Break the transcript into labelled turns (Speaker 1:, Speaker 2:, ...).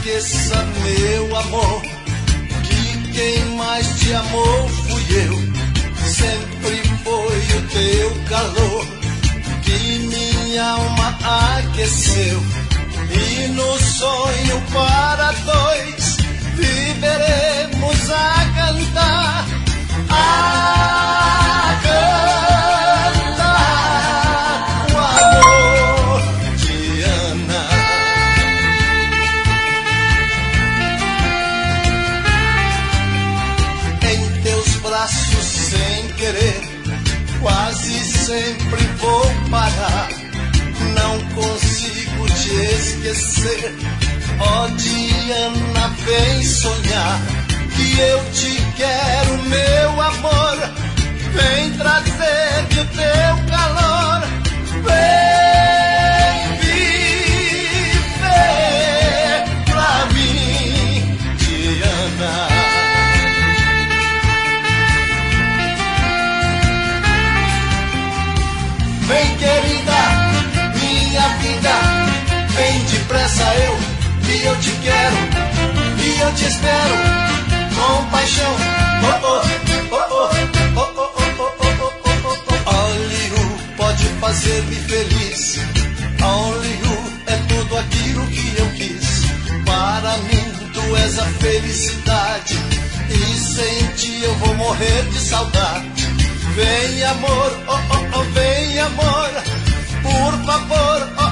Speaker 1: esqueça, meu amor, que quem mais te amou fui eu. Sempre foi o teu calor que minha alma aqueceu. E no sonho para dois viveremos a cantar, a cantar o amor de Ana. Em teus braços sem querer, quase sempre vou parar. Não consigo te esquecer. Ó Diana, vem sonhar que eu te quero, meu amor. Vem trazer-me o teu calor. Vem viver pra mim, Diana. Vem, querida, minha vida, vem depressa que eu te quero, e eu te espero com paixão. Oh, oh, oh, oh, oh, oh, oh, oh, oh, oh, oh. Only you pode fazer-me feliz. Only you é tudo aquilo que eu quis. Para mim tu és a felicidade, e sem ti eu vou morrer de saudade. Vem amor, oh, oh, oh, vem amor, por favor, oh.